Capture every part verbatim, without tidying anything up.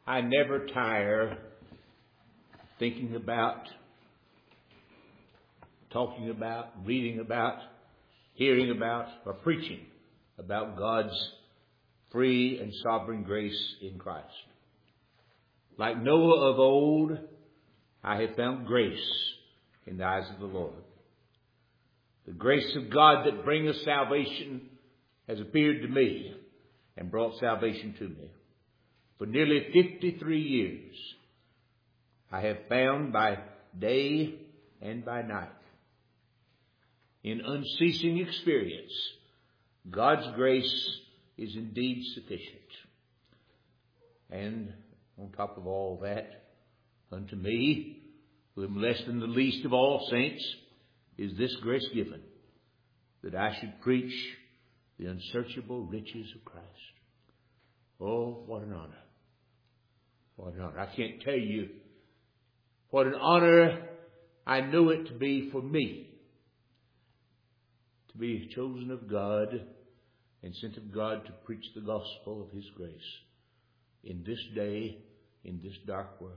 I never tire thinking about, talking about, reading about, hearing about, or preaching about God's free and sovereign grace in Christ. Like Noah of old, I have found grace in the eyes of the Lord. The grace of God that bringeth salvation has appeared to me and brought salvation to me. For nearly fifty-three years, I have found by day and by night, in unceasing experience, God's grace is indeed sufficient. And on top of all that, unto me, who am less than the least of all saints, is this grace given, that I should preach the unsearchable riches of Christ. Oh, what an honor. What an honor. I can't tell you what an honor I know it to be for me, to be chosen of God and sent of God to preach the gospel of His grace in this day, in this dark world.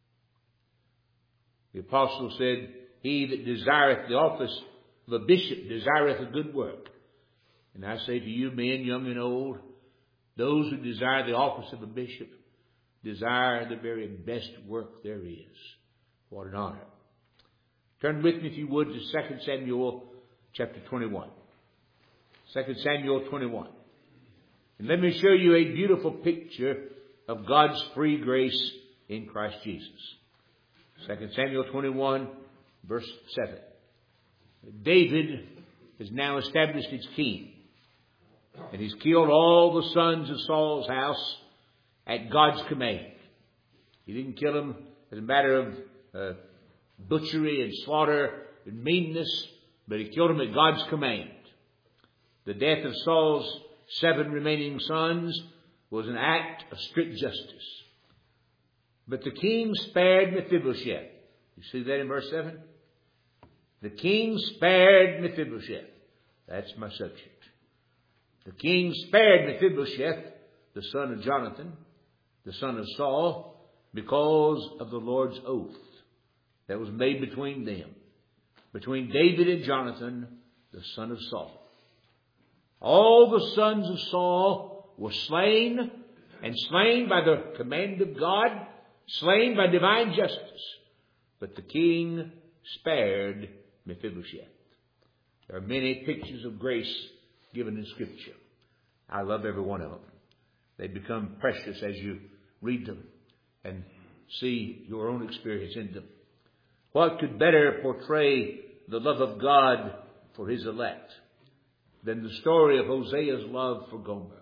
The apostle said, he that desireth the office of a bishop desireth a good work. And I say to you, men, young and old, those who desire the office of a bishop desire the very best work there is. What an honor. Turn with me, if you would, to Second Samuel chapter twenty-one. Second Samuel twenty-one. And let me show you a beautiful picture of God's free grace in Christ Jesus. Second Samuel twenty-one, verse seven. David is now established as king. And he's killed all the sons of Saul's house at God's command. He didn't kill them as a matter of uh, butchery and slaughter and meanness, but he killed them at God's command. The death of Saul's seven remaining sons was an act of strict justice. But the king spared Mephibosheth. You see that in verse seven? The king spared Mephibosheth. That's my subject. The king spared Mephibosheth, the son of Jonathan, the son of Saul, because of the Lord's oath that was made between them, between David and Jonathan, the son of Saul. All the sons of Saul were slain, and slain by the command of God, slain by divine justice. But the king spared Mephibosheth. There are many pictures of grace given in Scripture. I love every one of them. They become precious as you read them and see your own experience in them. What could better portray the love of God for His elect than the story of Hosea's love for Gomer?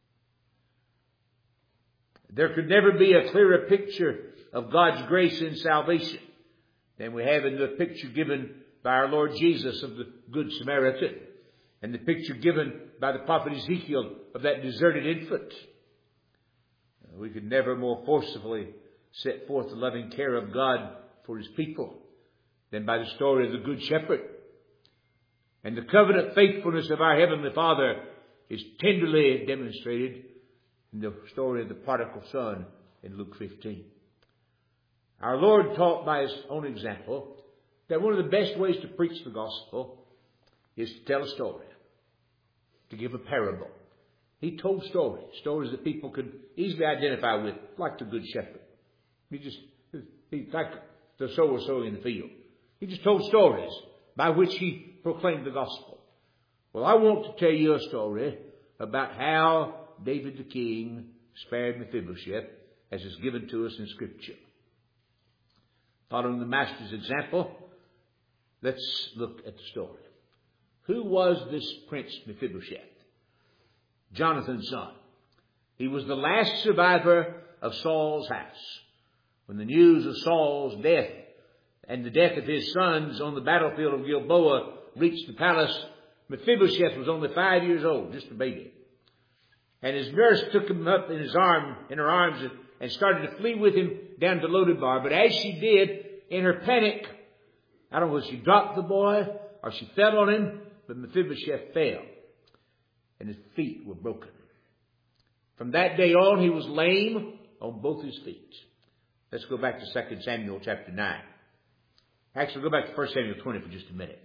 There could never be a clearer picture of God's grace in salvation than we have in the picture given by our Lord Jesus of the Good Samaritan, and the picture given by the prophet Ezekiel of that deserted infant. We could never more forcibly set forth the loving care of God for His people than by the story of the Good Shepherd. And the covenant faithfulness of our Heavenly Father is tenderly demonstrated in the story of the prodigal son in Luke fifteen. Our Lord taught by His own example that one of the best ways to preach the gospel is to tell a story, to give a parable. He told stories, stories that people could easily identify with, like the Good Shepherd. He just, he, like the sower sowing in the field. He just told stories by which He proclaimed the gospel. Well, I want to tell you a story about how David the king spared Mephibosheth, as is given to us in Scripture. Following the Master's example, let's look at the story. Who was this Prince Mephibosheth? Jonathan's son. He was the last survivor of Saul's house. When the news of Saul's death and the death of his sons on the battlefield of Gilboa reached the palace, Mephibosheth was only five years old, just a baby. And his nurse took him up in his arm, in her arms, and, and started to flee with him down to Lodebar. But as she did, in her panic, I don't know if she dropped the boy or she fell on him, but Mephibosheth fell, and his feet were broken. From that day on, he was lame on both his feet. Let's go back to Second Samuel chapter nine. Actually, go back to First Samuel twenty for just a minute.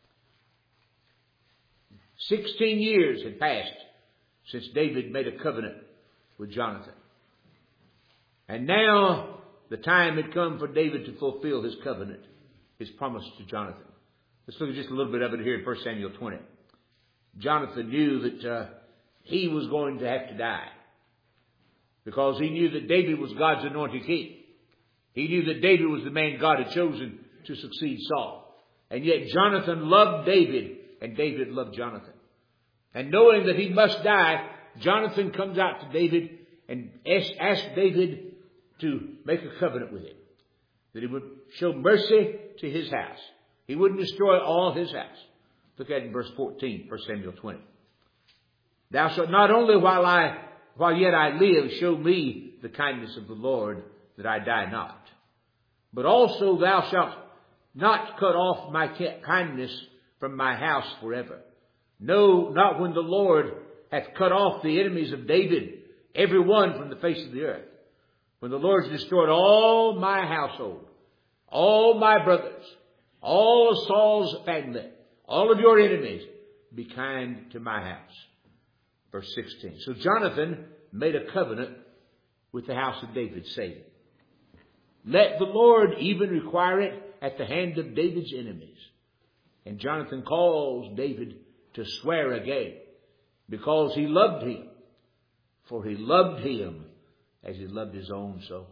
Sixteen years had passed since David made a covenant with Jonathan. And now the time had come for David to fulfill his covenant, his promise to Jonathan. Let's look at just a little bit of it here in First Samuel twenty. Jonathan knew that uh, he was going to have to die, because he knew that David was God's anointed king. He knew that David was the man God had chosen to succeed Saul. And yet Jonathan loved David, and David loved Jonathan. And knowing that he must die, Jonathan comes out to David and asks David to make a covenant with him, that he would show mercy to his house. He wouldn't destroy all his house. Look at it in verse fourteen, First Samuel twenty. Thou shalt not only while I, while yet I live, show me the kindness of the Lord, that I die not, but also thou shalt not cut off my kindness from my house forever. No, not when the Lord hath cut off the enemies of David, every one from the face of the earth. When the Lord has destroyed all my household, all my brothers, all of Saul's family, all of your enemies, be kind to my house. Verse sixteen. So Jonathan made a covenant with the house of David, saying, let the Lord even require it at the hand of David's enemies. And Jonathan calls David to swear again, because he loved him. For he loved him as he loved his own soul.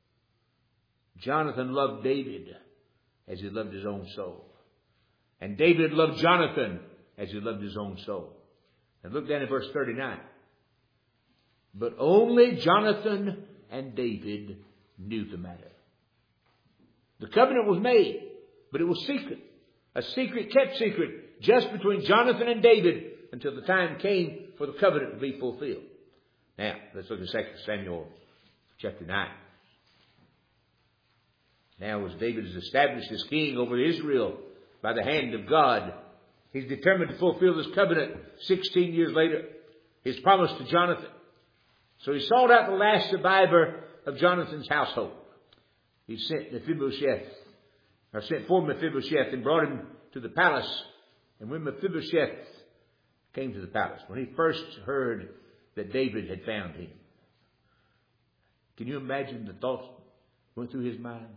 Jonathan loved David as he loved his own soul. And David loved Jonathan as he loved his own soul. And look down at verse thirty-nine. But only Jonathan and David knew the matter. The covenant was made, but it was secret. A secret kept secret just between Jonathan and David until the time came for the covenant to be fulfilled. Now, let's look at Second Samuel chapter nine. Now, as David is established as king over Israel by the hand of God, he's determined to fulfill this covenant sixteen years later, his promise to Jonathan. So he sought out the last survivor of Jonathan's household. He sent Mephibosheth, or sent for Mephibosheth and brought him to the palace. And when Mephibosheth came to the palace, when he first heard that David had found him, can you imagine the thoughts went through his mind?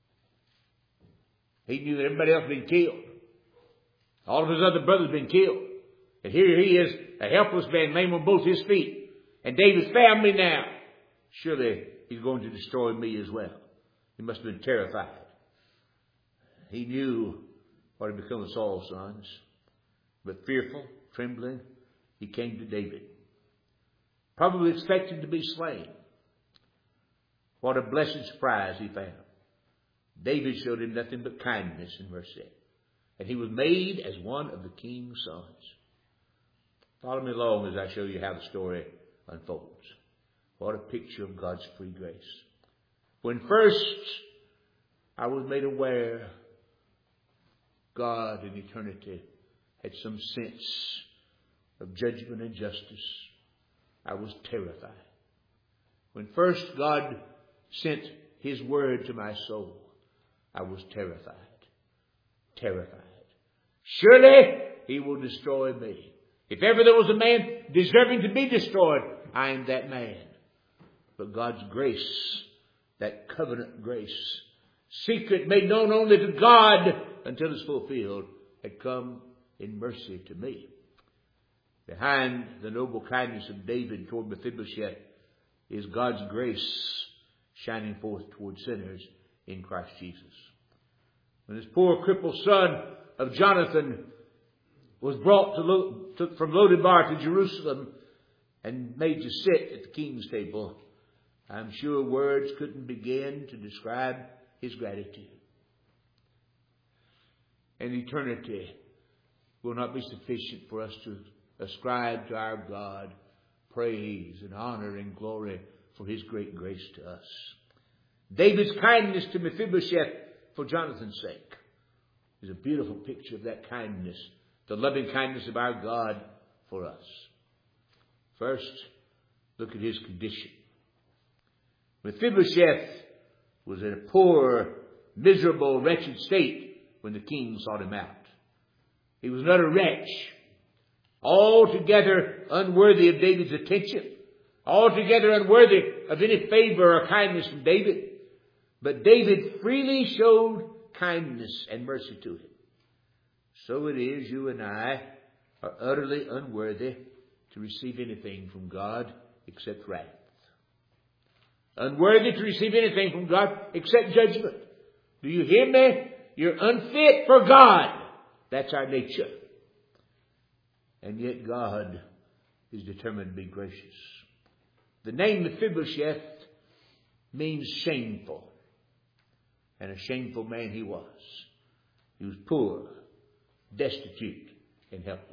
He knew that everybody else had been killed. All of his other brothers had been killed. And here he is, a helpless man, lame on both his feet. And David's found me now. Surely he's going to destroy me as well. He must have been terrified. He knew what had become of Saul's sons. But fearful, trembling, he came to David, probably expecting to be slain. What a blessed surprise he found. David showed him nothing but kindness in verse six. And he was made as one of the king's sons. Follow me along as I show you how the story unfolds. What a picture of God's free grace. When first I was made aware God in eternity had some sense of judgment and justice, I was terrified. When first God sent His word to my soul, I was terrified. Terrified. Surely He will destroy me. If ever there was a man deserving to be destroyed, I am that man. But God's grace, that covenant grace, secret made known only to God until it's fulfilled, had come in mercy to me. Behind the noble kindness of David toward Mephibosheth is God's grace shining forth toward sinners in Christ Jesus. When this poor crippled son of Jonathan was brought to Lo- to, from Lodebar to Jerusalem and made to sit at the king's table, I'm sure words couldn't begin to describe his gratitude. And eternity will not be sufficient for us to ascribe to our God praise and honor and glory for His great grace to us. David's kindness to Mephibosheth for Jonathan's sake is a beautiful picture of that kindness, the loving kindness of our God for us. First, look at his condition. Mephibosheth was in a poor, miserable, wretched state when the king sought him out. He was an utter wretch, altogether unworthy of David's attention, altogether unworthy of any favor or kindness from David. But David freely showed kindness and mercy to him. So it is you and I are utterly unworthy to receive anything from God except wrath. Unworthy to receive anything from God except judgment. Do you hear me? You're unfit for God. That's our nature. And yet God is determined to be gracious. The name Mephibosheth means shameful. And a shameful man he was. He was poor, destitute, and helpless.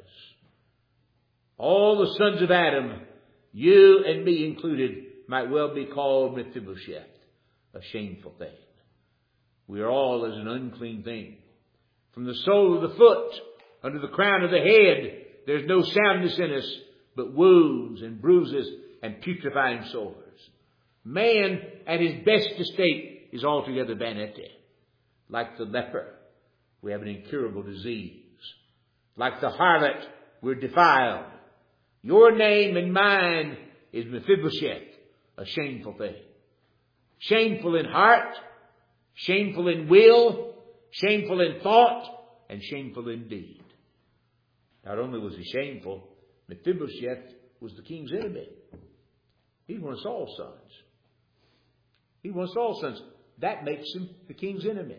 All the sons of Adam, you and me included, might well be called Mephibosheth, a shameful thing. We are all as an unclean thing. From the sole of the foot under the crown of the head, there's no soundness in us, but wounds and bruises and putrefying sores. Man at his best estate is altogether vanity. Like the leper, we have an incurable disease. Like the harlot, we're defiled. Your name and mine is Mephibosheth, a shameful thing. Shameful in heart, shameful in will, shameful in thought, and shameful in deed. Not only was he shameful, Mephibosheth was the king's enemy. He's one of Saul's sons. He's one of Saul's sons. That makes him the king's enemy.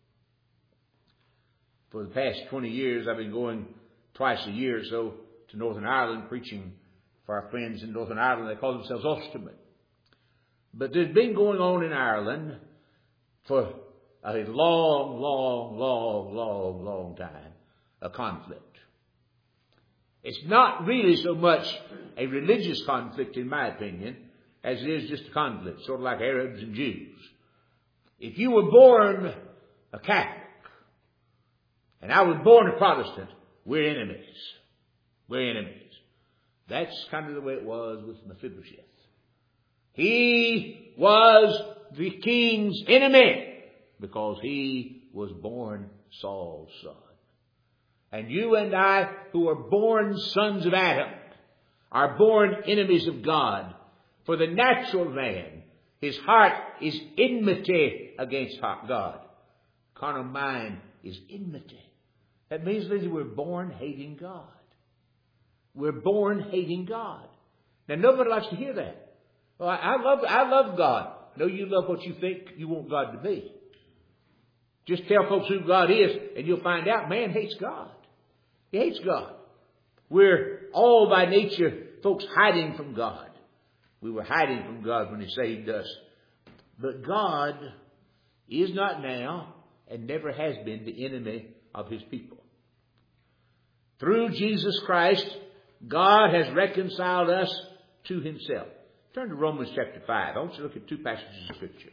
For the past twenty years, I've been going twice a year or so to Northern Ireland, preaching for our friends in Northern Ireland. They call themselves Ulstermen. But there's been going on in Ireland for a long, long, long, long, long time, a conflict. It's not really so much a religious conflict, in my opinion, as it is just a conflict, sort of like Arabs and Jews. If you were born a Catholic, and I was born a Protestant, we're enemies. We're enemies. That's kind of the way it was with Mephibosheth. He was the king's enemy because he was born Saul's son. And you and I, who are born sons of Adam, are born enemies of God. For the natural man, his heart is enmity against God. Carnal mind is enmity. That means that we're born hating God. We're born hating God. Now, nobody likes to hear that. Well, I, I love, I love God. No, you love what you think you want God to be. Just tell folks who God is, and you'll find out man hates God. He hates God. We're all by nature folks hiding from God. We were hiding from God when He saved us. But God is not now and never has been the enemy of His people. Through Jesus Christ, God has reconciled us to Himself. Turn to Romans chapter five. I want you to look at two passages of Scripture.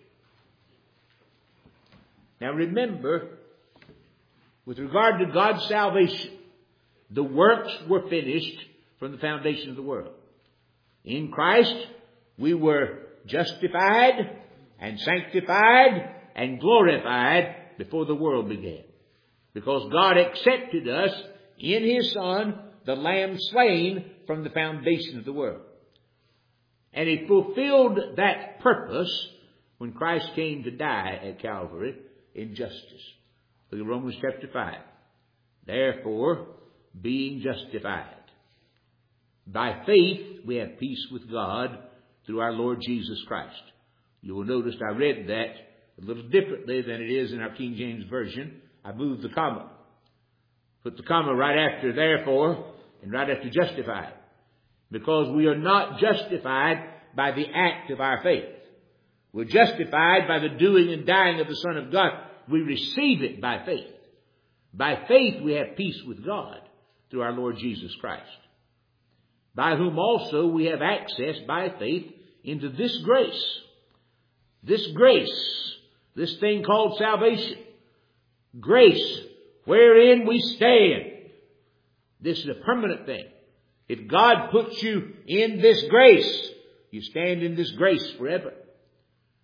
Now remember, with regard to God's salvation, the works were finished from the foundation of the world. In Christ, we were justified and sanctified and glorified before the world began. Because God accepted us in His Son, the Lamb slain from the foundation of the world. And He fulfilled that purpose when Christ came to die at Calvary in justice. Look at Romans chapter five. Therefore, being justified by faith, we have peace with God through our Lord Jesus Christ. You will notice I read that a little differently than it is in our King James Version. I moved the comma. Put the comma right after therefore and right after justified. Because we are not justified by the act of our faith. We're justified by the doing and dying of the Son of God. We receive it by faith. By faith we have peace with God through our Lord Jesus Christ, by whom also we have access by faith into this grace. This grace, this thing called salvation. Grace wherein we stand. This is a permanent thing. If God puts you in this grace, you stand in this grace forever.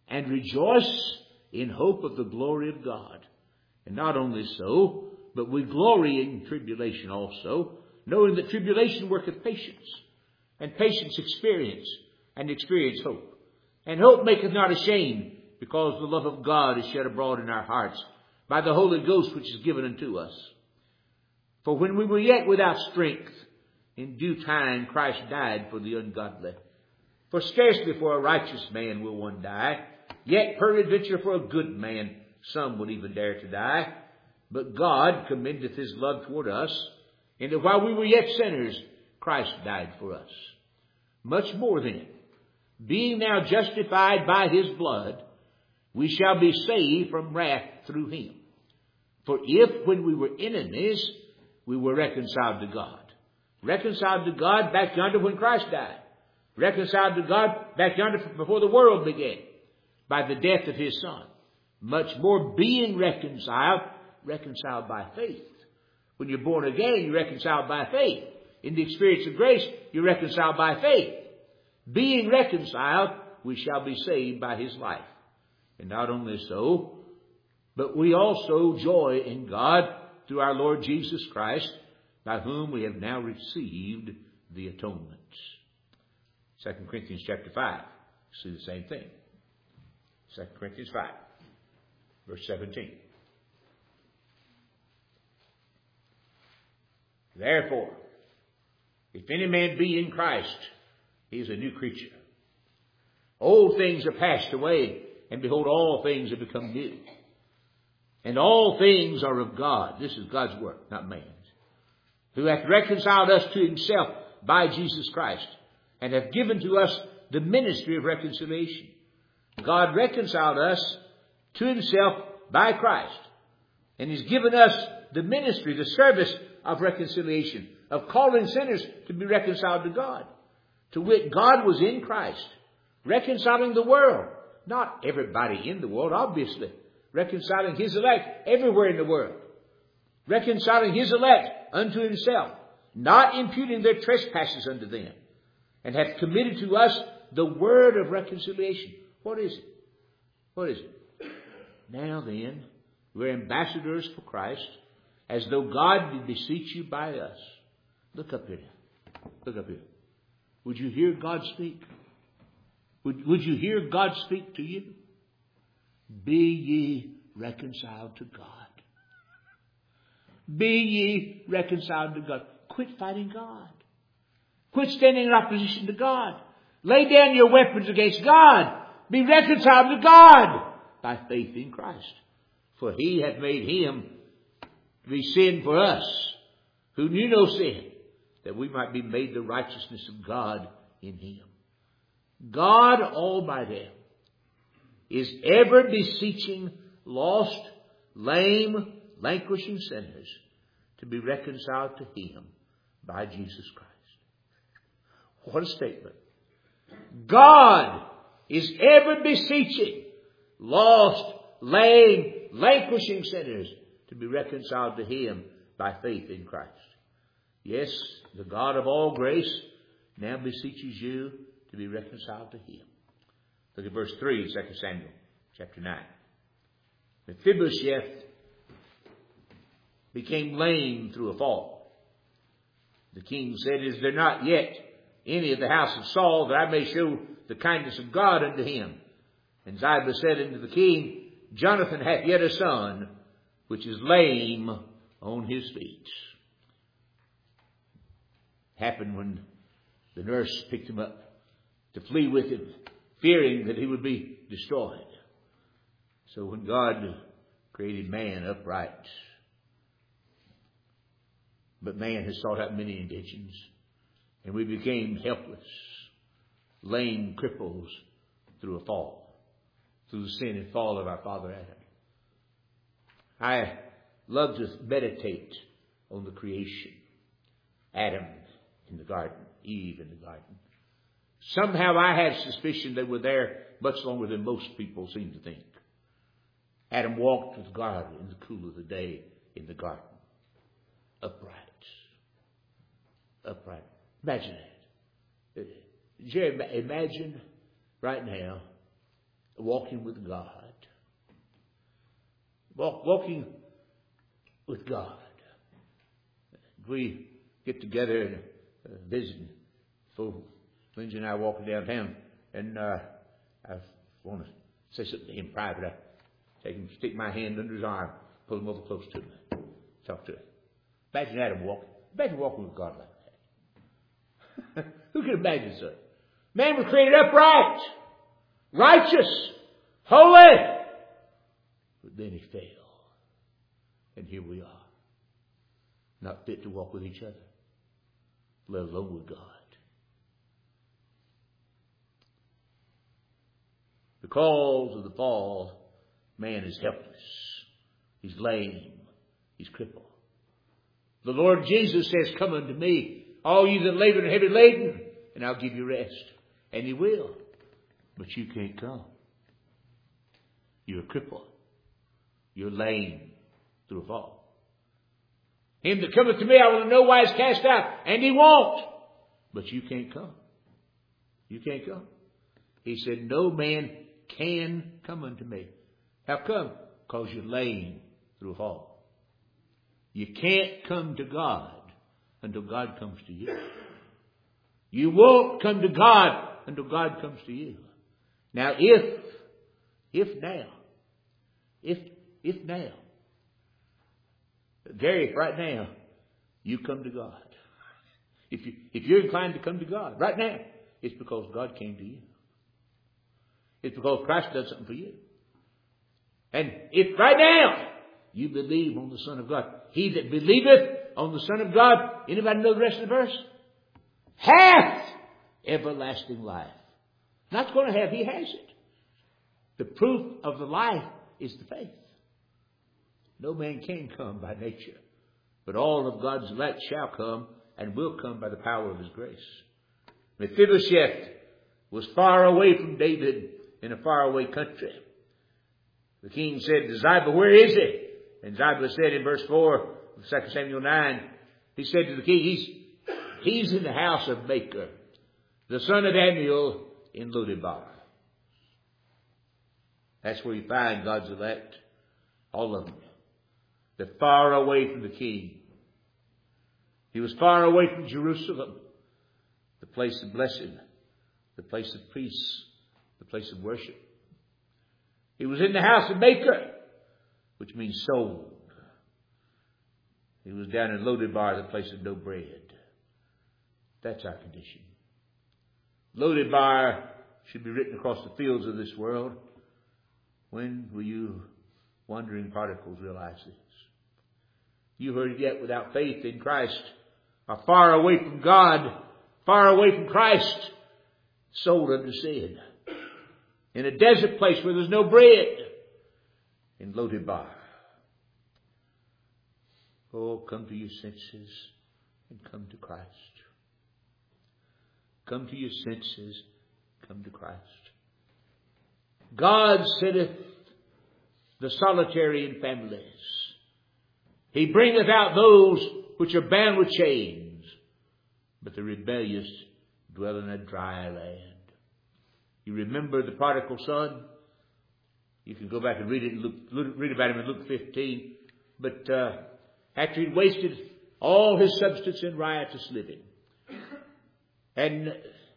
and rejoice in hope of the glory of God. And not only so, but we glory in tribulation also, knowing that tribulation worketh patience, and patience experience, and experience hope. And hope maketh not ashamed, because the love of God is shed abroad in our hearts by the Holy Ghost which is given unto us. For when we were yet without strength, in due time Christ died for the ungodly. For scarcely for a righteous man will one die, yet peradventure for a good man some will even dare to die. But God commendeth his love toward us, in that while we were yet sinners, Christ died for us. Much more then, being now justified by his blood, we shall be saved from wrath through him. For if, when we were enemies, we were reconciled to God. Reconciled to God back yonder when Christ died. Reconciled to God back yonder before the world began, by the death of his Son. Much more being reconciled, reconciled by faith. When you're born again, you're reconciled by faith. In the experience of grace, you're reconciled by faith. Being reconciled, we shall be saved by his life. And not only so, but we also joy in God through our Lord Jesus Christ, by whom we have now received the atonement. Second Corinthians chapter five. See the same thing. Second Corinthians five, verse seventeen. Therefore, if any man be in Christ, he is a new creature. Old things are passed away, and behold, all things have become new. And all things are of God. This is God's work, not man's. Who hath reconciled us to himself by Jesus Christ, and hath given to us the ministry of reconciliation. God reconciled us to himself by Christ, and he's given us the ministry, the service of reconciliation, of calling sinners to be reconciled to God. To wit, God was in Christ, reconciling the world. Not everybody in the world, obviously. Reconciling his elect everywhere in the world. Reconciling his elect unto himself, not imputing their trespasses unto them, and hath committed to us the word of reconciliation. What is it? What is it? Now then, we're ambassadors for Christ, as though God did beseech you by us. Look up here. Look up here. Would you hear God speak? Would, would you hear God speak to you? Be ye reconciled to God. Be ye reconciled to God. Quit fighting God. Quit standing in opposition to God. Lay down your weapons against God. Be reconciled to God by faith in Christ. For he hath made him to be sin for us, who knew no sin, that we might be made the righteousness of God in him. God Almighty is ever beseeching lost, lame, languishing sinners to be reconciled to him by Jesus Christ. What a statement. God is ever beseeching lost, lame, languishing sinners to be reconciled to him by faith in Christ. Yes, the God of all grace now beseeches you to be reconciled to him. Look at verse three, Second Samuel chapter nine. Mephibosheth became lame through a fall. The king said, Is there not yet any of the house of Saul, that I may show the kindness of God unto him? And Ziba said unto the king, Jonathan hath yet a son, which is lame on his feet. Happened when the nurse picked him up to flee with him, fearing that he would be destroyed. So when God created man upright, but man has sought out many inventions, and we became helpless, lame cripples through a fall, through the sin and fall of our father Adam. I love to meditate on the creation. Adam in the garden, Eve in the garden. Somehow I have suspicion they were there much longer than most people seem to think. Adam walked with God in the cool of the day in the garden. Upright. Upright. Imagine that. Jerry, imagine right now walking with God. Walk, walking with God. We get together and uh, visit. So Lindsay and I are walking downtown, and uh, I want to say something to him private. I take him, stick my hand under his arm, pull him over close to me, talk to him. Imagine Adam walking. Imagine walking with God like that. Who can imagine such? Man was created upright, righteous, holy. But then he fell. And here we are. Not fit to walk with each other, let alone with God. Because of the fall, man is helpless. He's lame. He's crippled. The Lord Jesus says, come unto me, all you that labor and are heavy laden, and I'll give you rest. And He will. But you can't come. You're crippled. You're lame through a fall. Him that cometh to me, I will in no wise cast out. And He won't. But you can't come. You can't come. He said, no man can come unto me. How come? Because you're lame through a fall. You can't come to God until God comes to you. You won't come to God until God comes to you. Now, if, if now, if, if now, Gary, right now, you come to God. If you, if you're inclined to come to God right now, it's because God came to you. It's because Christ does something for you. And if right now you believe on the Son of God, he that believeth on the Son of God, anybody know the rest of the verse? Hath everlasting life. Not going to have, he has it. The proof of the life is the faith. No man can come by nature, but all of God's elect shall come and will come by the power of His grace. Mephibosheth was far away from David in a faraway country. The king said to Ziba, where is he? And Ziba said in verse four of Second Samuel nine, he said to the king, he's, he's in the house of Machir, the son of Ammiel in Lodebar. That's where you find God's elect, all of them. They're far away from the king. He was far away from Jerusalem, the place of blessing, the place of peace, the place of worship. He was in the house of Machir, which means sold. He was down in Lodebar, the place of no bread. That's our condition. Lodebar should be written across the fields of this world. When will you wandering particles realize this? You heard it yet without faith in Christ are far away from God, far away from Christ, sold unto sin. In a desert place where there's no bread, in Lodebar. Oh, come to your senses and come to Christ. Come to your senses, come to Christ. God sitteth the solitary in families. He bringeth out those which are bound with chains, but the rebellious dwell in a dry land. You remember the prodigal son? You can go back and read it and look, read about him in Luke fifteen. But uh, after he'd wasted all his substance in riotous living, and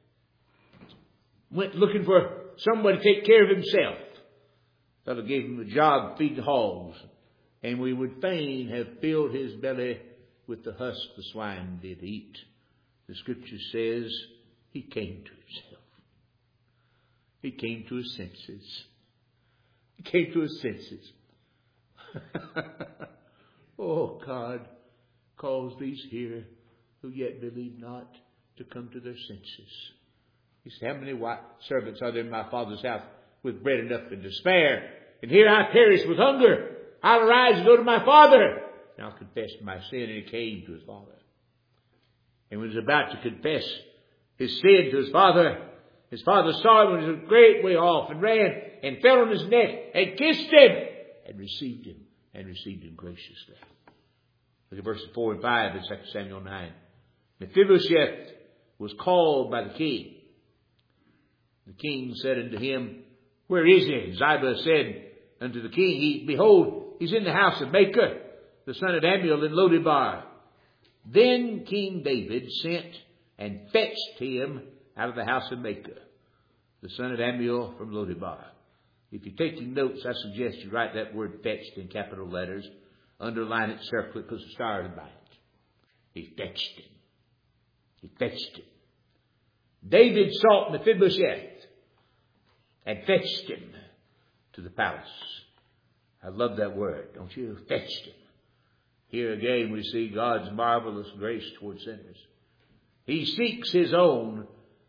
went looking for someone to take care of himself, the fellow gave him a job feeding hogs, and we would fain have filled his belly with the husk the swine did eat. The scripture says he came to himself. He came to his senses. He came to his senses. Oh, God, cause these here who yet believe not to come to their senses. He said, how many white servants are there in my Father's house with bread enough and to spare? And here I perish with hunger. I'll arise and go to my Father, and I'll confess my sin. And he came to his Father. And when he was about to confess his sin to his Father, his father saw him when he was a great way off and ran and fell on his neck and kissed him and received him and received him graciously. Look at verses four and five in Second Samuel nine. Mephibosheth was called by the king. The king said unto him, Where is he? And Ziba said unto the king, he, Behold, he's in the house of Machir, the son of Ammiel in Lodebar. Then King David sent and fetched him out of the house of Machir, the son of Ammiel from Lodebar. If you're taking notes, I suggest you write that word fetched in capital letters. Underline it, circle it, put a star by it. He fetched him. He fetched him. David sought Mephibosheth and fetched him to the palace. I love that word, don't you? Fetched him. Here again we see God's marvelous grace toward sinners. He seeks his own,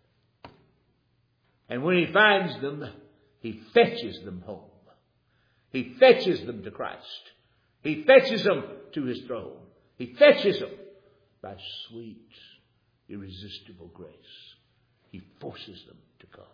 and when he finds them, he fetches them home. He fetches them to Christ. He fetches them to his throne. He fetches them by sweet, irresistible grace. He forces them to come.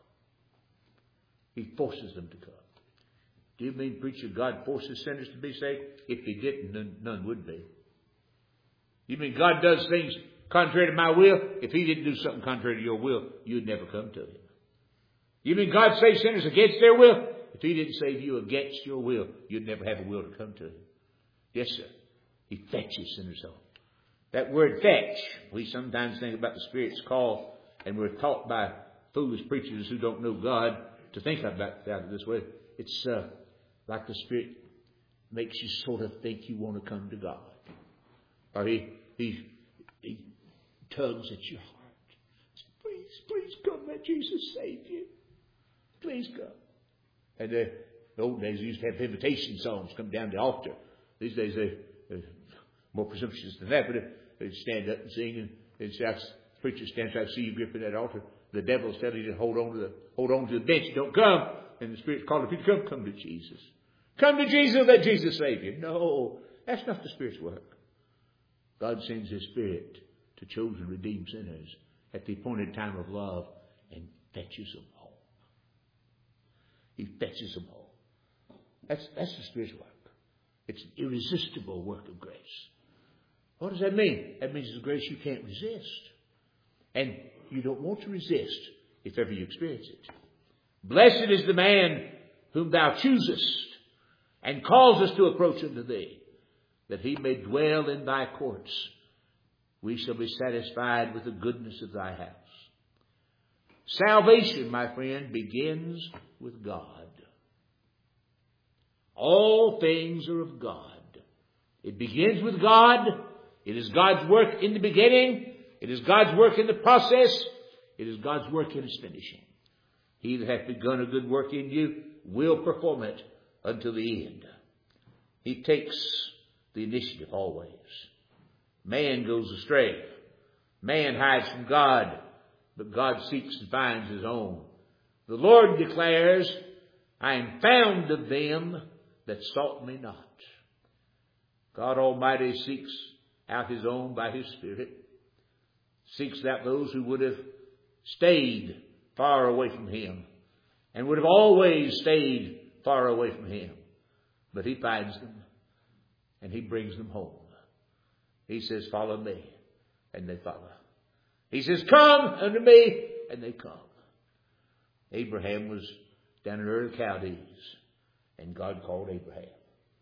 He forces them to come. Do you mean, preacher, God forces sinners to be saved? If he didn't, none, none would be. You mean God does things contrary to my will? If he didn't do something contrary to your will, you'd never come to him. You mean God saves sinners against their will? If he didn't save you against your will, you'd never have a will to come to him. Yes, sir. He fetches sinners home. That word fetch, we sometimes think about the Spirit's call, and we're taught by foolish preachers who don't know God to think about it this way. It's uh, like the Spirit makes you sort of think you want to come to God. Or he, he, he tugs at your heart. Please, please come, let Jesus save you. Please come. And uh, in the old days, they used to have invitation songs come down the altar. These days, they, they're more presumptuous than that, but they stand up and sing, and, and shout, the preacher stands out, see you gripping that altar. The devil's telling you to hold on to the hold on to the bench, don't come. And the Spirit's calling the people, come, come to Jesus. Come to Jesus, let Jesus save you. No, that's not the Spirit's work. God sends His Spirit to chosen, redeemed sinners at the appointed time of love and fetches them home. He fetches them home. That's, that's the Spirit's work. It's an irresistible work of grace. What does that mean? That means it's a grace you can't resist. And you don't want to resist if ever you experience it. Blessed is the man whom thou choosest and causest to approach unto thee, that he may dwell in thy courts. We shall be satisfied with the goodness of thy house. Salvation, my friend, begins with God. All things are of God. It begins with God. It is God's work in the beginning. It is God's work in the process. It is God's work in its finishing. He that hath begun a good work in you will perform it until the end. He takes the initiative always. Man goes astray. Man hides from God, but God seeks and finds his own. The Lord declares, I am found of them that sought me not. God Almighty seeks out his own by his Spirit. Seeks out those who would have stayed far away from him and would have always stayed far away from him. But he finds them and he brings them home. He says, follow me, and they follow. He says, come unto me, and they come. Abraham was down in Ur of the Chaldees, and God called Abraham.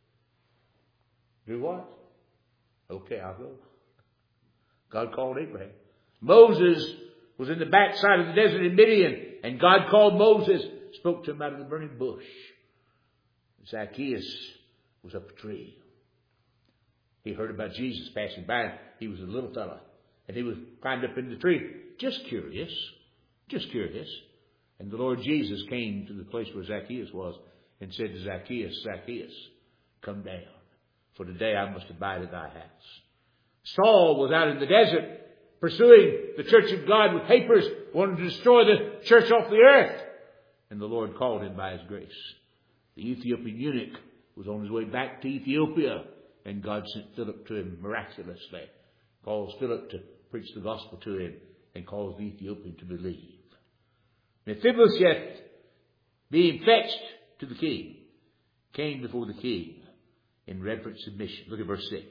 Do what? Okay, I'll go. God called Abraham. Moses was in the backside of the desert in Midian, and God called Moses, spoke to him out of the burning bush. Zacchaeus was up a tree. He heard about Jesus passing by. He was a little fella, and he was climbed up in the tree, just curious, just curious. And the Lord Jesus came to the place where Zacchaeus was and said to Zacchaeus, Zacchaeus, come down, for today I must abide at thy house. Saul was out in the desert pursuing the church of God with papers, wanting to destroy the church off the earth. And the Lord called him by his grace. The Ethiopian eunuch was on his way back to Ethiopia, and God sent Philip to him miraculously, calls Philip to preach the gospel to him, and calls the Ethiopian to believe. Mephibosheth, being fetched to the king, came before the king in reverent submission. Look at verse six.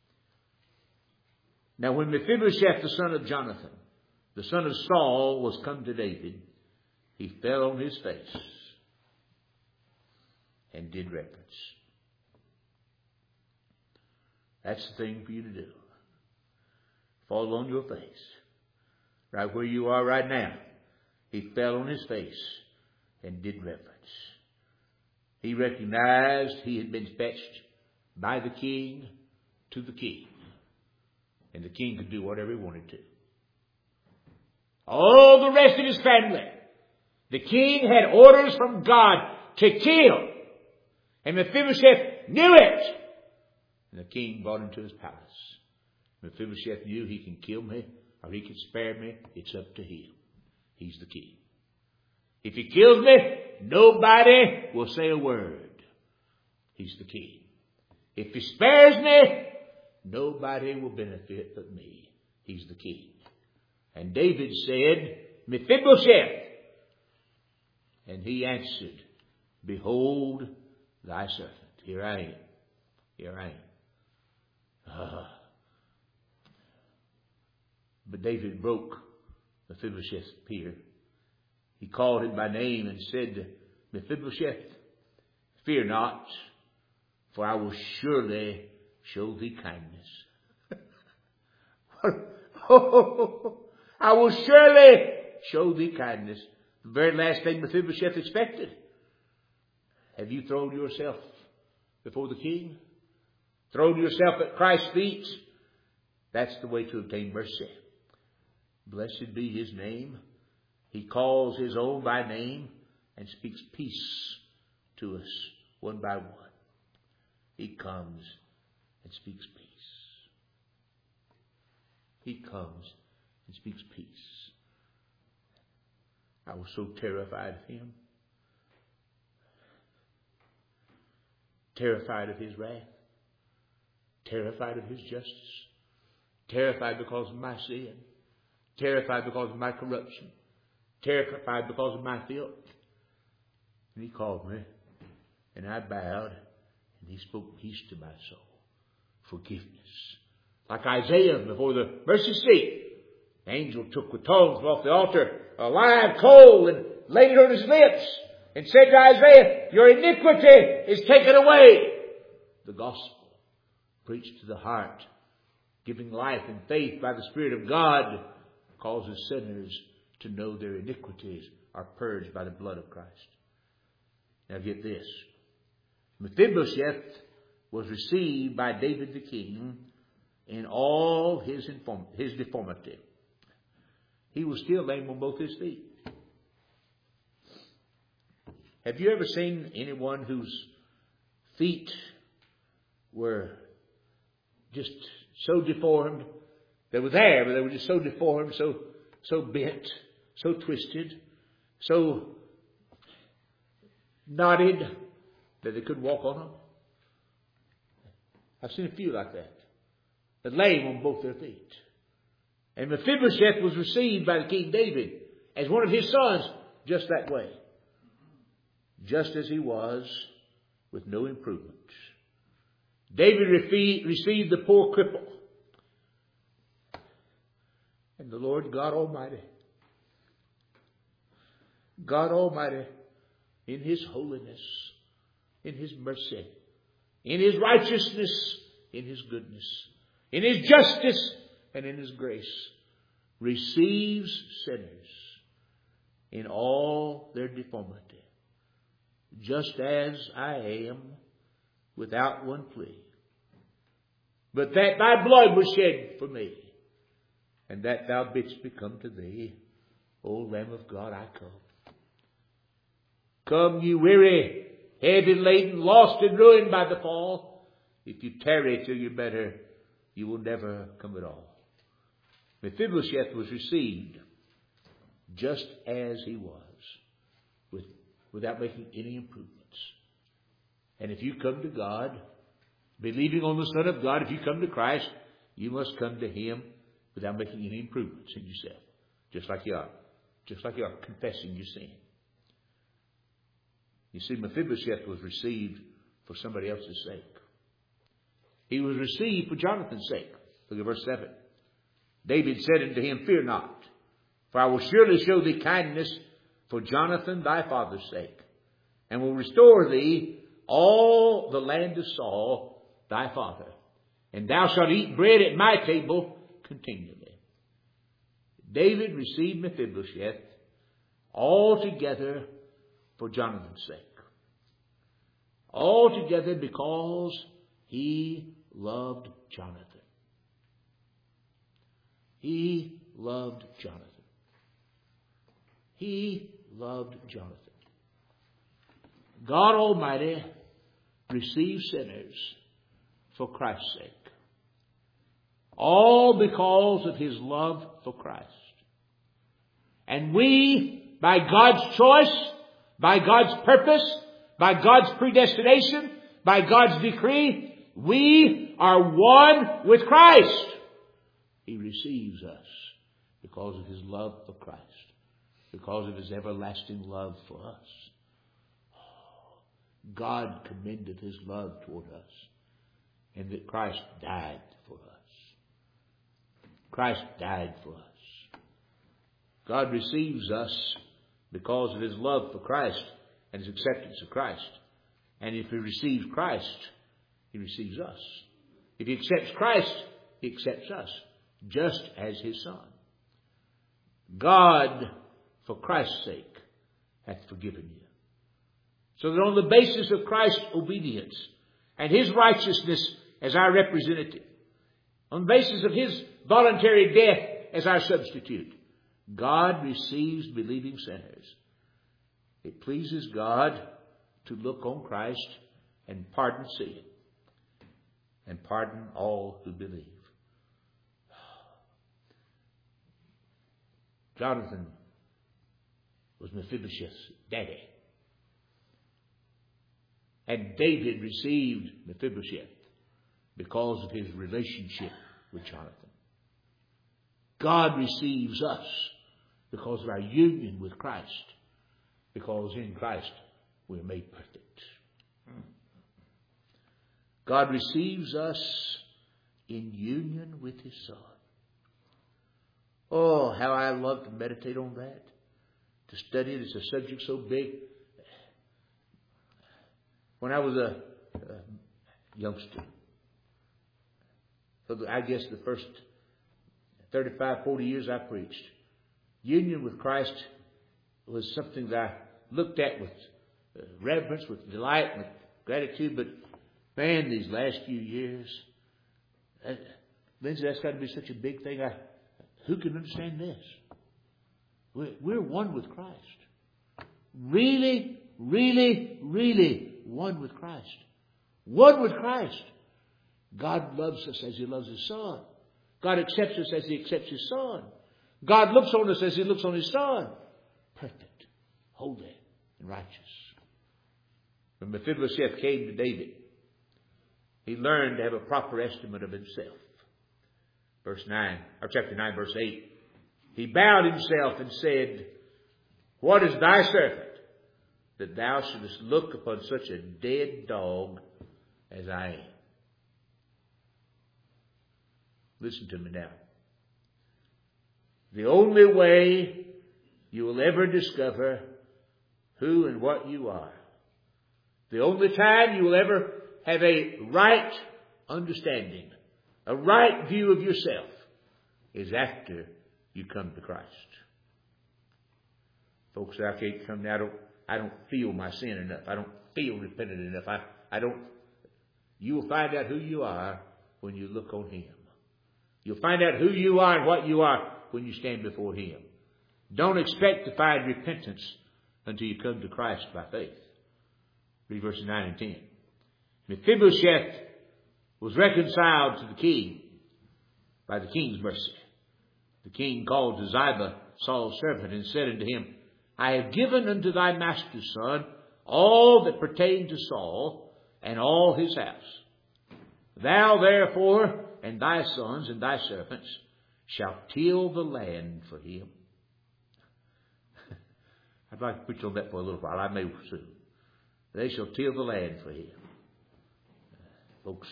Now when Mephibosheth, the son of Jonathan, the son of Saul, was come to David, he fell on his face and did reverence. That's the thing for you to do. Fall on your face. Right where you are right now. He fell on his face and did reverence. He recognized he had been fetched by the king to the king. And the king could do whatever he wanted to. All the rest of his family, the king had orders from God to kill. And Mephibosheth knew it. And the king brought him to his palace. Mephibosheth knew he can kill me or he can spare me. It's up to him. He's the king. If he kills me, nobody will say a word. He's the king. If he spares me, nobody will benefit but me. He's the king. And David said, Mephibosheth. And he answered, behold thy servant. Here I am. Here I am. Ah. But David broke Mephibosheth's fear. He called him by name and said, Mephibosheth, fear not, for I will surely show thee kindness. I will surely show thee kindness. The very last thing Mephibosheth expected. Have you thrown yourself before the king? Thrown yourself at Christ's feet? That's the way to obtain mercy. Blessed be his name. He calls his own by name and speaks peace to us one by one. He comes and speaks peace. He comes and speaks peace. I was so terrified of him. Terrified of his wrath. Terrified of his justice. Terrified because of my sin. Terrified because of my corruption. Terrified because of my filth. And he called me. And I bowed. And he spoke peace to my soul. Forgiveness. Like Isaiah before the mercy seat. The angel took with tongues off the altar a live coal and laid it on his lips. And said to Isaiah, your iniquity is taken away. The gospel preached to the heart. Giving life and faith by the Spirit of God causes sinners to know their iniquities are purged by the blood of Christ. Now get this. Mephibosheth was received by David the king in all his, inform- his deformity. He was still lame on both his feet. Have you ever seen anyone whose feet were just so deformed? They were there, but they were just so deformed, so so bent, so twisted, so knotted that they couldn't walk on them. I've seen a few like that. But lame on both their feet. And Mephibosheth was received by the King David as one of his sons just that way. Just as he was, with no improvement. David received the poor cripple. And the Lord God Almighty, God Almighty, in His holiness, in His mercy, in His righteousness, in His goodness, in His justice, and in His grace, receives sinners in all their deformity, just as I am, without one plea. But that thy blood was shed for me, and that thou bidst me come to thee, O Lamb of God, I come. Come, ye weary, heavy laden, lost and ruined by the fall. If you tarry till you're better, you will never come at all. Mephibosheth was received just as he was, with, without making any improvements. And if you come to God, believing on the Son of God, if you come to Christ, you must come to Him without making any improvements in yourself. Just like you are. Just like you are confessing your sin. You see, Mephibosheth was received for somebody else's sake. He was received for Jonathan's sake. Look at verse seven. David said unto him, fear not, for I will surely show thee kindness for Jonathan thy father's sake, and will restore thee all the land of Saul thy father, and thou shalt eat bread at my table continually. David received Mephibosheth altogether for Jonathan's sake. Altogether because he loved Jonathan. He loved Jonathan. He loved Jonathan. God Almighty receives sinners for Christ's sake. All because of His love for Christ. And we, by God's choice, by God's purpose, by God's predestination, by God's decree, we are one with Christ. He receives us because of His love for Christ, because of His everlasting love for us. God commended His love toward us, and that Christ died for us. Christ died for us. God receives us because of His love for Christ and His acceptance of Christ. And if He receives Christ, He receives us. If He accepts Christ, He accepts us, just as His Son. God, for Christ's sake, hath forgiven you. So that on the basis of Christ's obedience and His righteousness as our representative, on the basis of His voluntary death as our substitute, God receives believing sinners. It pleases God to look on Christ and pardon sin and pardon all who believe. Jonathan was Mephibosheth's daddy. And David received Mephibosheth because of his relationship with Jonathan. God receives us because of our union with Christ, because in Christ we are made perfect. God receives us in union with His Son. Oh, how I love to meditate on that, to study it. It's a subject so big. When I was a, a youngster, for the, I guess the first thirty-five, forty years I preached, union with Christ was something that I looked at with uh, reverence, with delight, with gratitude. But man, these last few years, uh, Lindsay, that's got to be such a big thing. I, who can understand this? We're, we're one with Christ. Really, really, really one with Christ. One with Christ. God loves us as He loves His Son. God accepts us as He accepts His Son. God looks on us as He looks on His Son. Perfect, holy, and righteous. When Mephibosheth came to David, he learned to have a proper estimate of himself. Verse nine, or chapter nine, verse eight. He bowed himself and said, "What is thy servant, that thou shouldest look upon such a dead dog as I am?" Listen to me now. The only way you will ever discover who and what you are, the only time you will ever have a right understanding, a right view of yourself, is after you come to Christ. Folks, I can't come now. I don't, I don't feel my sin enough. I don't feel repentant enough. I, I don't. You will find out who you are when you look on Him. You'll find out who you are and what you are when you stand before Him. Don't expect to find repentance until you come to Christ by faith. Read verses nine and ten. Mephibosheth was reconciled to the king by the king's mercy. The king called to Ziba, Saul's servant, and said unto him, "I have given unto thy master's son all that pertained to Saul and all his house. Thou therefore and thy sons and thy servants shalt till the land for him." I'd like to preach on that for a little while. I may soon. They shall till the land for him. Folks,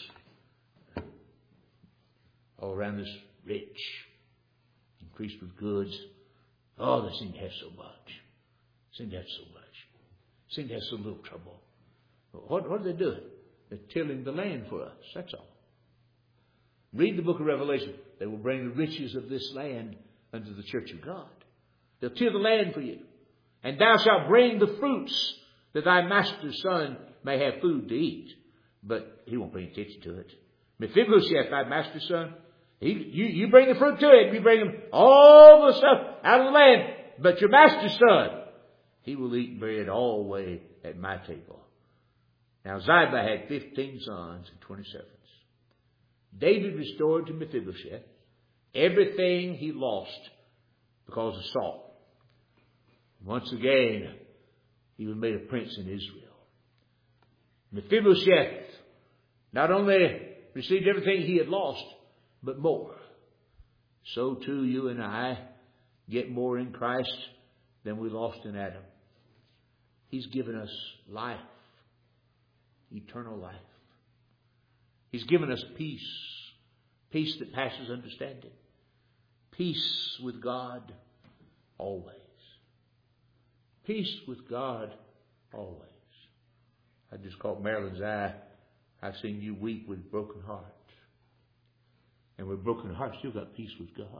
all around this rich, increased with goods. Oh, they seem to have so much. Seem to have so much. Seem to have so little trouble. What, what are they doing? They're tilling the land for us. That's all. Read the book of Revelation. They will bring the riches of this land unto the church of God. They'll till the land for you. And thou shalt bring the fruits, that thy master's son may have food to eat. But he won't pay attention to it. Mephibosheth, thy master's son, he, you, you bring the fruit to it. You bring him all the stuff out of the land. But your master's son, he will eat bread always at my table. Now Ziba had fifteen sons and twenty servants. David restored to Mephibosheth everything he lost because of Saul. Once again, he was made a prince in Israel. Mephibosheth not only received everything he had lost, but more. So too you and I get more in Christ than we lost in Adam. He's given us life, eternal life. He's given us peace, peace that passes understanding, peace with God always. Peace with God always. I just caught Marilyn's eye. I've seen you weep with broken hearts. And with broken hearts, you've got peace with God.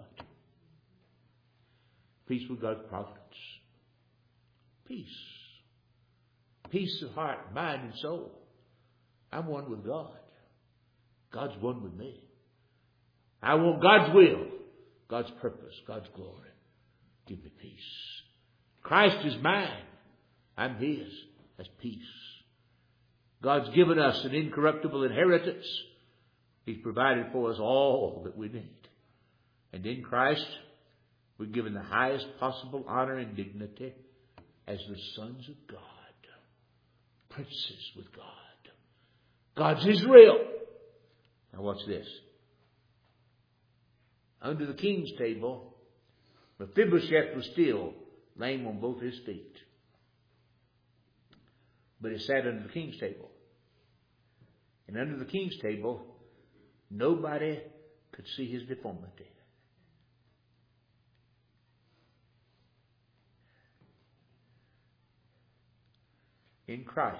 Peace with God's providence. Peace. Peace of heart, mind, and soul. I'm one with God. God's one with me. I want God's will, God's purpose, God's glory. Give me peace. Christ is mine. I'm His. That's peace. God's given us an incorruptible inheritance. He's provided for us all that we need. And in Christ, we're given the highest possible honor and dignity as the sons of God. Princes with God. God's Israel. Now watch this. Under the king's table, Mephibosheth was still lame on both his feet. But he sat under the king's table. And under the king's table, nobody could see his deformity. In Christ,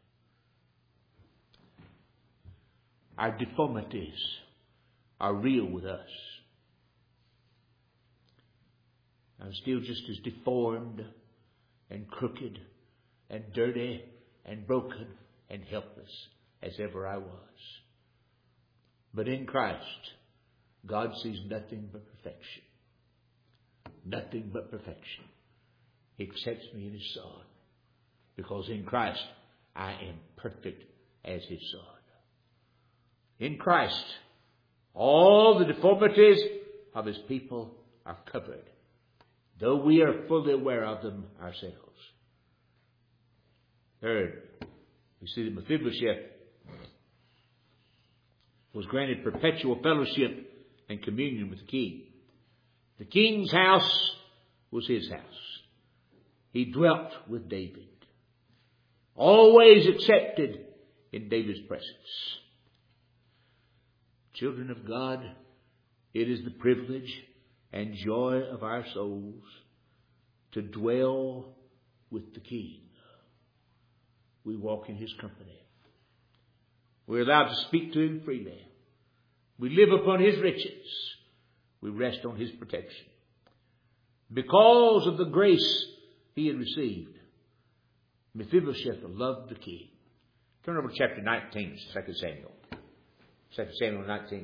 our deformities are real with us. I'm still just as deformed and crooked and dirty and broken and helpless as ever I was. But in Christ, God sees nothing but perfection. Nothing but perfection. He accepts me in His Son. Because in Christ, I am perfect as His Son. In Christ, all the deformities of His people are covered, though we are fully aware of them ourselves. Third, we see that Mephibosheth was granted perpetual fellowship and communion with the king. The king's house was his house. He dwelt with David, always accepted in David's presence. Children of God, it is the privilege and joy of our souls to dwell with the King. We walk in His company. We're allowed to speak to Him freely. We live upon His riches. We rest on His protection. Because of the grace he had received, Mephibosheth loved the king. Turn over to chapter nineteen, Second Samuel. Second Samuel nineteen.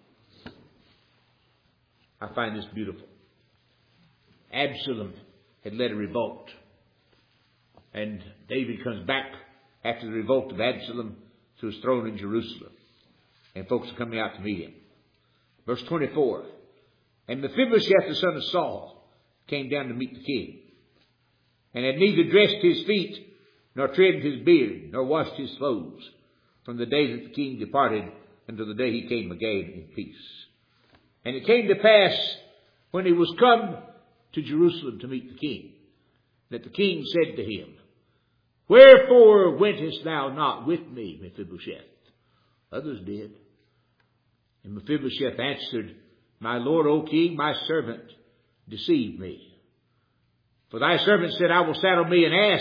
I find this beautiful. Absalom had led a revolt. And David comes back after the revolt of Absalom to his throne in Jerusalem. And folks are coming out to meet him. Verse twenty-four. And Mephibosheth, the son of Saul, came down to meet the king, and had neither dressed his feet, nor trimmed his beard, nor washed his clothes, from the day that the king departed until the day he came again in peace. And it came to pass, when he was come to Jerusalem to meet the king, that the king said to him, Wherefore wentest thou not with me, Mephibosheth? Others did. And Mephibosheth answered, My lord, O king, my servant deceived me. For thy servant said, I will saddle me an ass,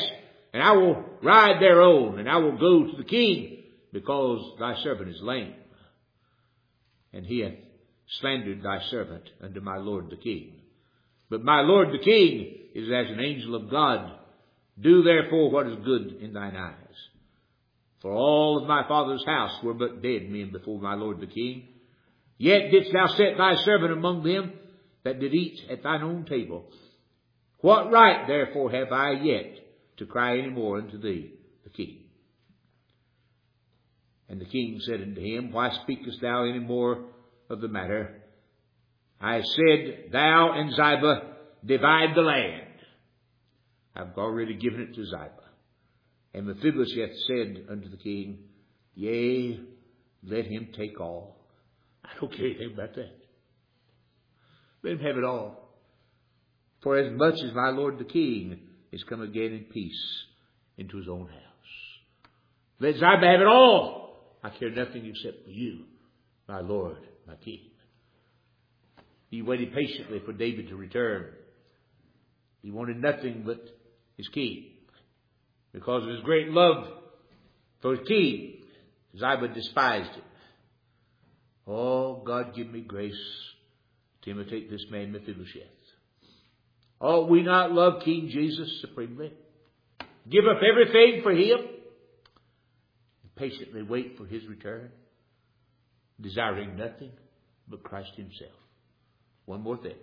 and I will ride thereon, and I will go to the king, because thy servant is lame. And he hath slandered thy servant unto my lord the king. But my lord the king is as an angel of God. Do therefore what is good in thine eyes. For all of my father's house were but dead men before my lord the king. Yet didst thou set thy servant among them that did eat at thine own table. What right therefore have I yet to cry any more unto thee, the king? And the king said unto him, Why speakest thou any more of the matter? I have said, Thou and Ziba divide the land. I've already given it to Ziba. And Mephibosheth said unto the king, Yea, let him take all. I don't care anything about that. Let him have it all. For as much as my lord the king is come again in peace into his own house. Let Ziba have it all. I care nothing except for you, my lord, my king. He waited patiently for David to return. He wanted nothing but his king. Because of his great love for his king, Ziba despised him. Oh, God, give me grace to imitate this man Mephibosheth. Ought we not love King Jesus supremely? Give up everything for him? And patiently wait for his return? Desiring nothing but Christ himself. One more thing.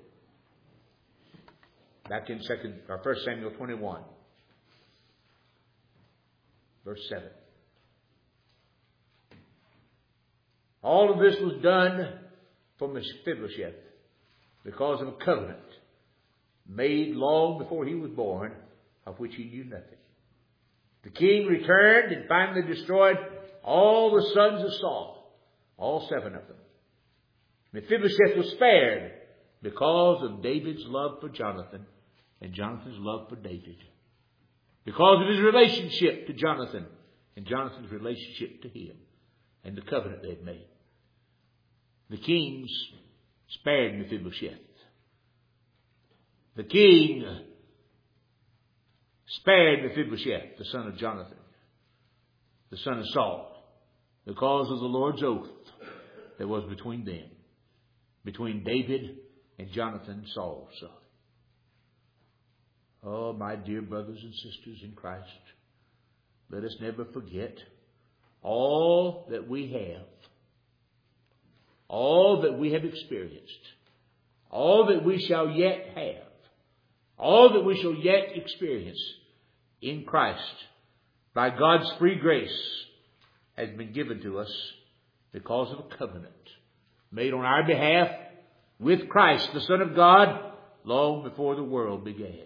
Back in second or First Samuel twenty-one. Verse seven. All of this was done for Mephibosheth because of a covenant made long before he was born, of which he knew nothing. The king returned and finally destroyed all the sons of Saul, all seven of them. Mephibosheth was spared because of David's love for Jonathan and Jonathan's love for David. Because of his relationship to Jonathan and Jonathan's relationship to him and the covenant they had made. The kings spared Mephibosheth. The king spared Mephibosheth, the son of Jonathan, the son of Saul, because of the Lord's oath that was between them, between David and Jonathan, Saul's son. Oh, my dear brothers and sisters in Christ, let us never forget all that we have, all that we have experienced, all that we shall yet have, all that we shall yet experience in Christ by God's free grace has been given to us because of a covenant made on our behalf with Christ, the Son of God, long before the world began.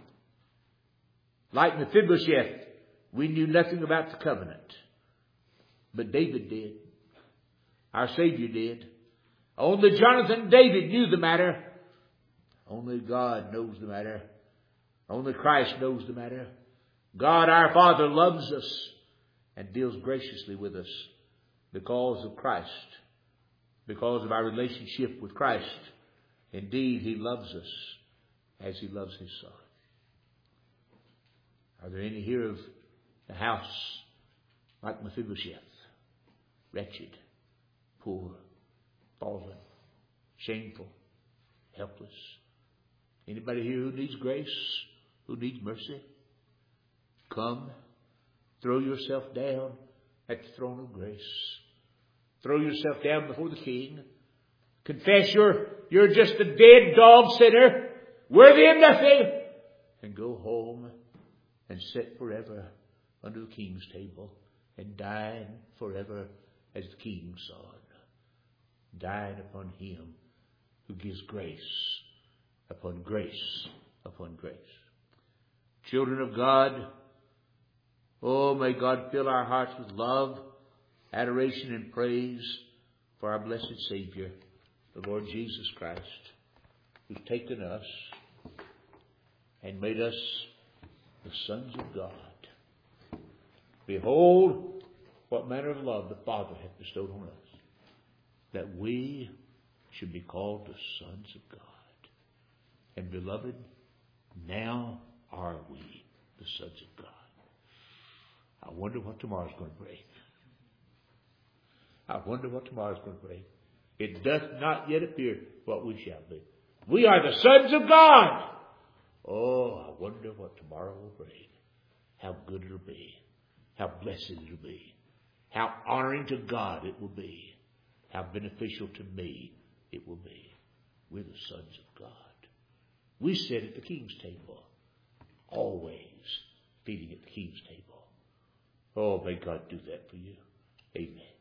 Like Mephibosheth, we knew nothing about the covenant. But David did. Our Savior did. Only Jonathan and David knew the matter. Only God knows the matter. Only Christ knows the matter. God our Father loves us and deals graciously with us because of Christ. Because of our relationship with Christ. Indeed, He loves us as He loves His Son. Are there any here of the house like Mephibosheth? Wretched, poor, fallen, shameful, helpless. Anybody here who needs grace, who needs mercy? Come, throw yourself down at the throne of grace. Throw yourself down before the King. Confess you're, you're just a dead dog sinner, worthy of nothing, and go home and sit forever under the King's table and dine forever as the King's Son. Dine upon Him who gives grace upon grace upon grace. Children of God, oh, may God fill our hearts with love, adoration, and praise for our blessed Savior, the Lord Jesus Christ, who's taken us and made us the sons of God. Behold, what manner of love the Father hath bestowed on us, that we should be called the sons of God. And beloved, now are we the sons of God. I wonder what tomorrow's going to bring. I wonder what tomorrow's going to bring. It doth not yet appear what we shall be. We are the sons of God. Oh, I wonder what tomorrow will bring. How good it'll be. How blessed it'll be. How honoring to God it will be. How beneficial to me it will be. We're the sons of God. We sit at the King's table. Always feeding at the King's table. Oh, may God do that for you. Amen.